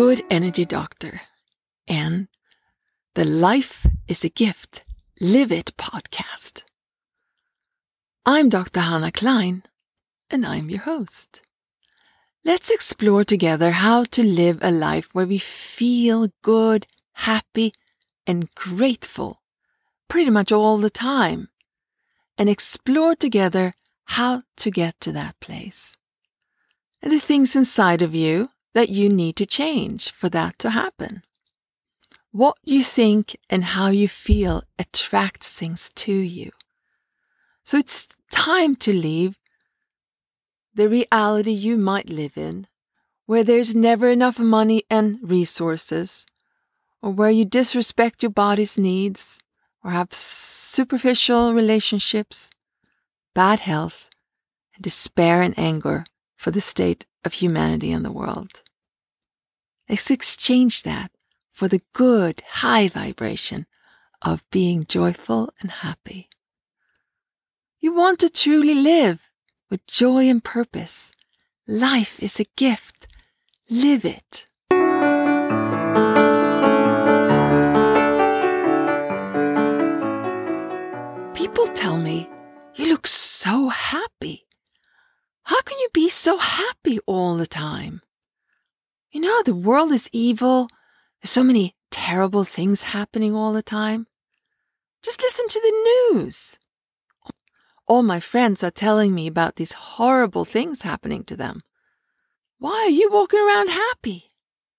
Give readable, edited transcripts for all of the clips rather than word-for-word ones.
Good Energy Doctor and the Life is a Gift, Live It podcast. I'm Dr. Hannah Klein, and I'm your host. Let's explore together how to live a life where we feel good, happy, and grateful pretty much all the time, and explore together how to get to that place. And the things inside of you that you need to change for that to happen. What you think and how you feel attracts things to you. So it's time to leave the reality you might live in, where there's never enough money and resources, or where you disrespect your body's needs, or have superficial relationships, bad health, and despair and anger for the state of humanity in the world. Let's exchange that for the good, high vibration of being joyful and happy. You want to truly live with joy and purpose. Life is a gift. Live it. People tell me, you look so happy. How can you be so happy all the time? You know, the world is evil. There's so many terrible things happening all the time. Just listen to the news. All my friends are telling me about these horrible things happening to them. Why are you walking around happy?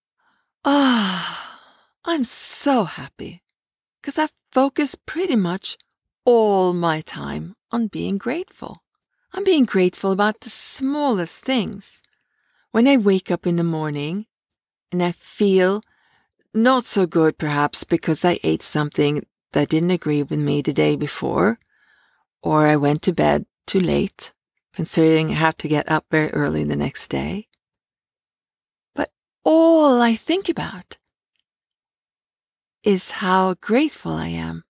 I'm so happy because I focus pretty much all my time on being grateful. I'm being grateful about the smallest things. When I wake up in the morning and I feel not so good perhaps because I ate something that didn't agree with me the day before, or I went to bed too late, considering I have to get up very early the next day. But all I think about is how grateful I am.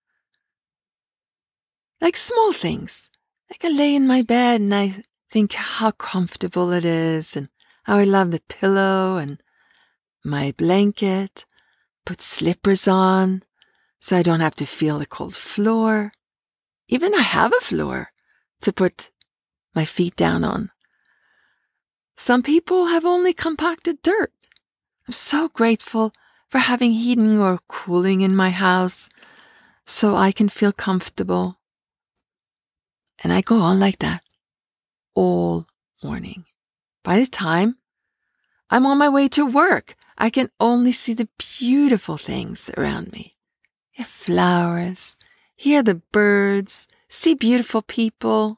Like small things. Like I lay in my bed and I think how comfortable it is and how I love the pillow and my blanket, put slippers on so I don't have to feel the cold floor. Even I have a floor to put my feet down on. Some people have only compacted dirt. I'm so grateful for having heating or cooling in my house so I can feel comfortable. And I go on like that all morning. By the time I'm on my way to work, I can only see the beautiful things around me. The flowers, hear the birds, see beautiful people.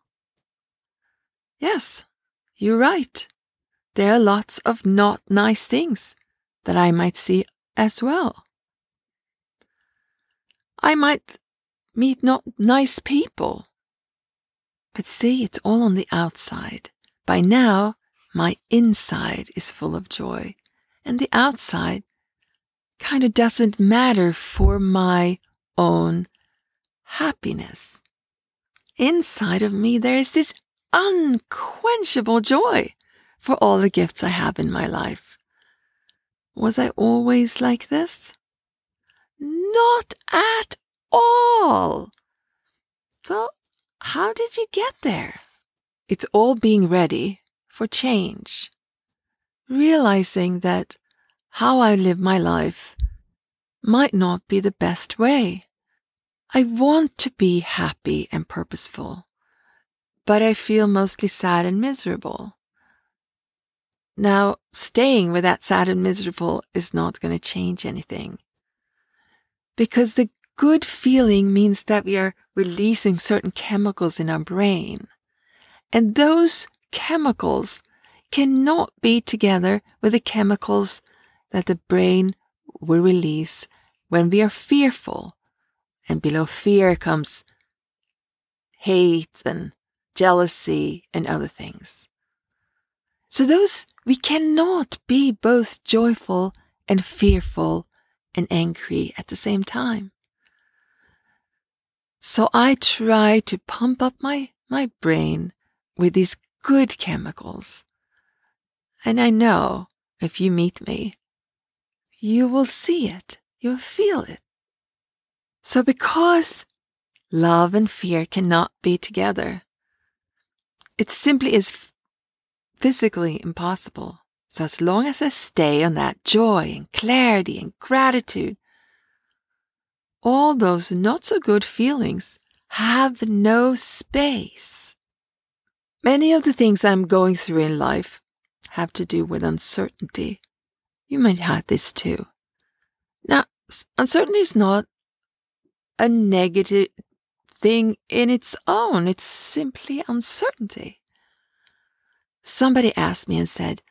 Yes, you're right. There are lots of not nice things that I might see as well. I might meet not nice people. But see, it's all on the outside. By now, my inside is full of joy. And the outside kind of doesn't matter for my own happiness. Inside of me, there is this unquenchable joy for all the gifts I have in my life. Was I always like this? Not at all. So, how did you get there? It's all being ready for change. Realizing that how I live my life might not be the best way. I want to be happy and purposeful, but I feel mostly sad and miserable. Now, staying with that sad and miserable is not going to change anything. Because the good feeling means that we are releasing certain chemicals in our brain. And those chemicals cannot be together with the chemicals that the brain will release when we are fearful. And below fear comes hate and jealousy and other things. So we cannot be both joyful and fearful and angry at the same time. So I try to pump up my brain with these good chemicals. And I know if you meet me, you will see it, you'll feel it. So because love and fear cannot be together, it simply is physically impossible. So as long as I stay on that joy and clarity and gratitude, all those not so good feelings have no space. Many of the things I'm going through in life have to do with uncertainty. You might have this too. Now, uncertainty is not a negative thing in its own. It's simply uncertainty. Somebody asked me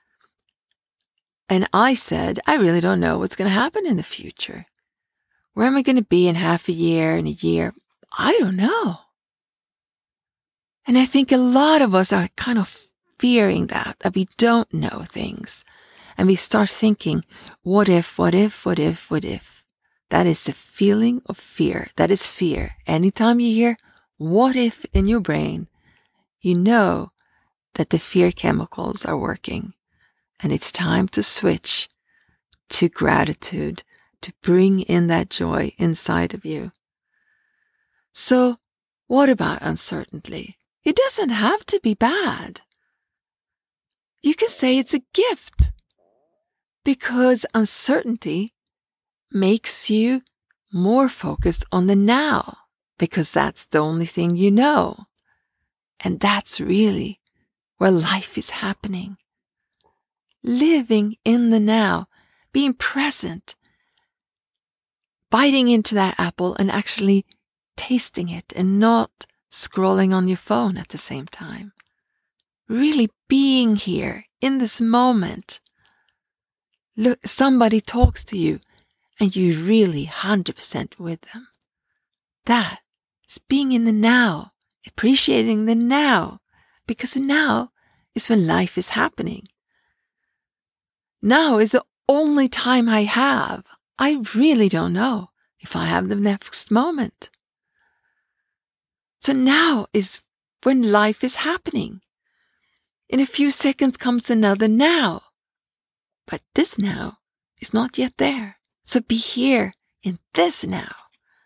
and I said, I really don't know what's going to happen in the future. Where am I going to be in half a year, in a year? I don't know. And I think a lot of us are kind of fearing that we don't know things. And we start thinking, what if? That is the feeling of fear. That is fear. Anytime you hear what if in your brain, you know that the fear chemicals are working. And it's time to switch to gratitude, to bring in that joy inside of you. So, what about uncertainty? It doesn't have to be bad. You can say it's a gift, because uncertainty makes you more focused on the now, because that's the only thing you know. And that's really where life is happening. Living in the now, being present, biting into that apple and actually tasting it and not scrolling on your phone at the same time. Really being here in this moment. Look, somebody talks to you and you're really 100% with them. That is being in the now, appreciating the now, because now is when life is happening. Now is the only time I have. I really don't know if I have the next moment. So now is when life is happening. In a few seconds comes another now. But this now is not yet there. So be here in this now.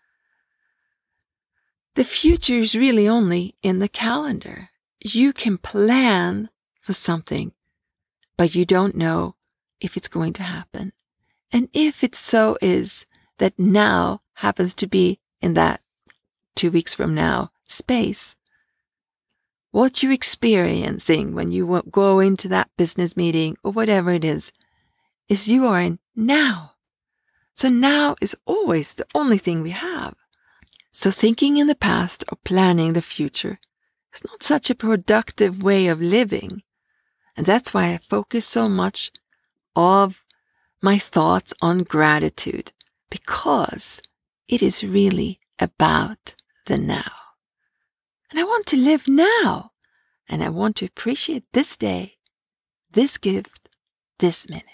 The future is really only in the calendar. You can plan for something, but you don't know if it's going to happen. And if it so is that now happens to be in that 2 weeks from now space, what you're experiencing when you go into that business meeting or whatever it is you are in now. So now is always the only thing we have. So thinking in the past or planning the future is not such a productive way of living. And that's why I focus so much of my thoughts on gratitude, because it is really about the now. And I want to live now. And I want to appreciate this day, this gift, this minute.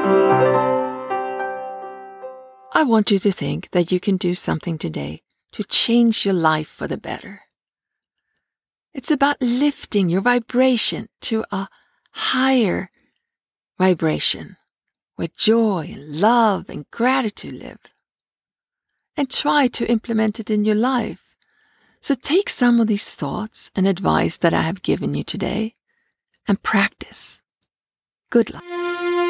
I want you to think that you can do something today to change your life for the better. It's about lifting your vibration to a higher vibration where joy and love and gratitude live. And try to implement it in your life. So take some of these thoughts and advice that I have given you today and practice. Good luck.